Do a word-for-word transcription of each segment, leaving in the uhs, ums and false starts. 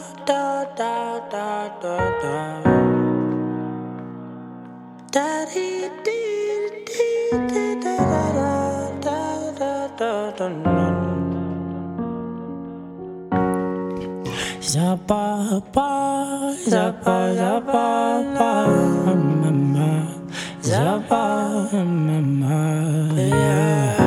da da da da da. Daddy dee dee dee da da da da da da da. Zappa pa, zappa zappa pa, mama, zappa mama, yeah.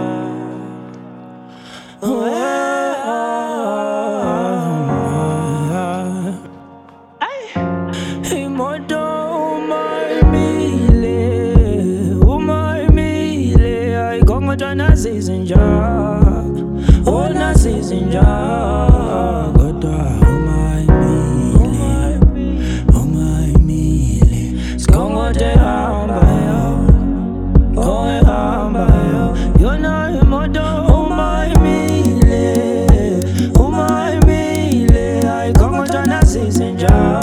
Hey, modo, umay mile, umay mile, ay kung mata nasisinja, oh nasisinja, goda, umay mile, umay mile, skongo te hamba yo, koe hamba yo, yo na modo, umay mile, umay mile, ay kung mata nasisinja.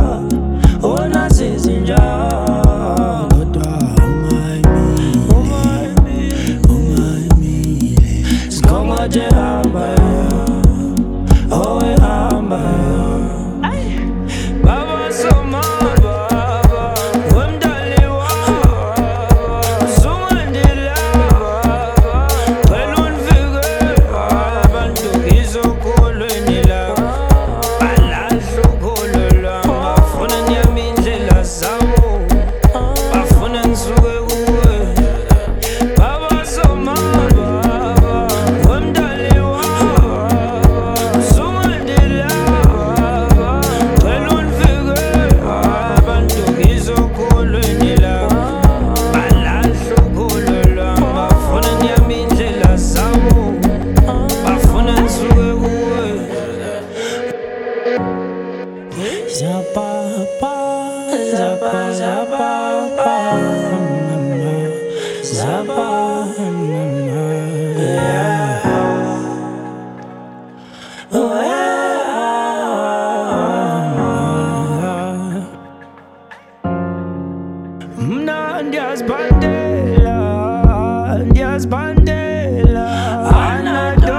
Zappa pa, zappa zappa pa, mama, zappa mama, yeah. Oh, yeah. Mna Ndia's bandela, Ndia's bandela, anada,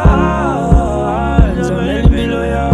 zoleni biloya.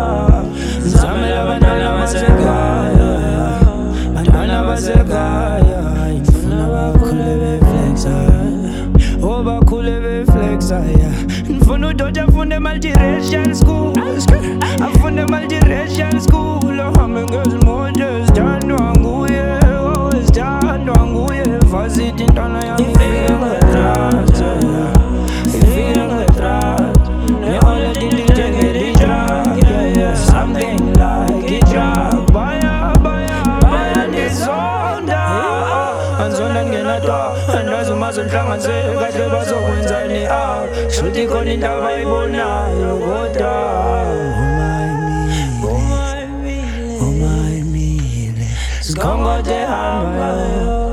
Nfuna udoda afunde multiracial school, afunde multiracial school. Ahambe ngezimoto ezithandwa nguye, oh ezithandwa nguye. Varsity intwana yami ifike ngetrato, ifike ngetrato. Ne-holiday njenge-D-Drug, yeah yeah, something like i-drug. Baya baya baya ndizonda, anzonda ngenatwa, andazi uma zonhlanganisela kahle bazokwenzani ah. Shuti khona into abayibonayo kodwa umay mile, umay mile, sikhongo te hamba.